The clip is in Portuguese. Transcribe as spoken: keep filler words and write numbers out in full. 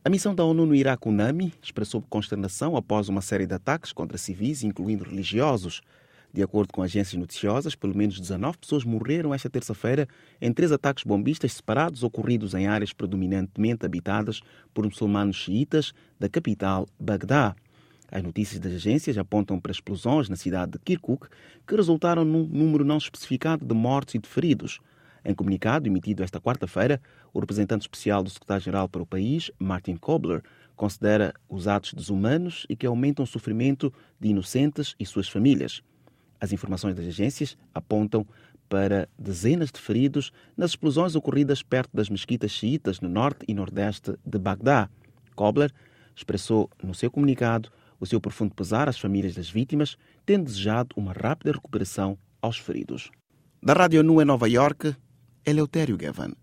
A missão da ONU no Iraque, UNAMI, expressou consternação após uma série de ataques contra civis, incluindo religiosos. De acordo com agências noticiosas, pelo menos dezanove pessoas morreram esta terça-feira em três ataques bombistas separados ocorridos em áreas predominantemente habitadas por muçulmanos xiitas da capital, Bagdá. As notícias das agências apontam para explosões na cidade de Kirkuk, que resultaram num número não especificado de mortos e de feridos. Em comunicado emitido esta quarta-feira, o representante especial do secretário-geral para o país, Martin Kobler, considera os atos desumanos e que aumentam o sofrimento de inocentes e suas famílias. As informações das agências apontam para dezenas de feridos nas explosões ocorridas perto das mesquitas xiitas no norte e nordeste de Bagdá. Kobler expressou no seu comunicado o seu profundo pesar às famílias das vítimas, tendo desejado uma rápida recuperação aos feridos. Da Rádio ONU em Nova Iorque, Eleutério Gavan.